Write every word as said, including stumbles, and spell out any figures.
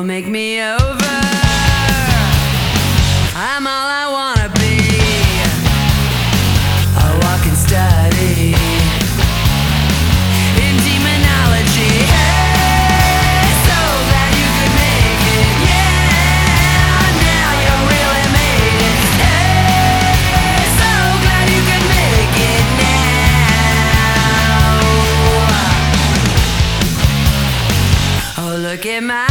Oh, make me over. I'm all I wanna be. A walking study in demonology. Hey, so glad you could make it. Yeah, now you really made it. Hey, so glad you could make it now. Oh, look at my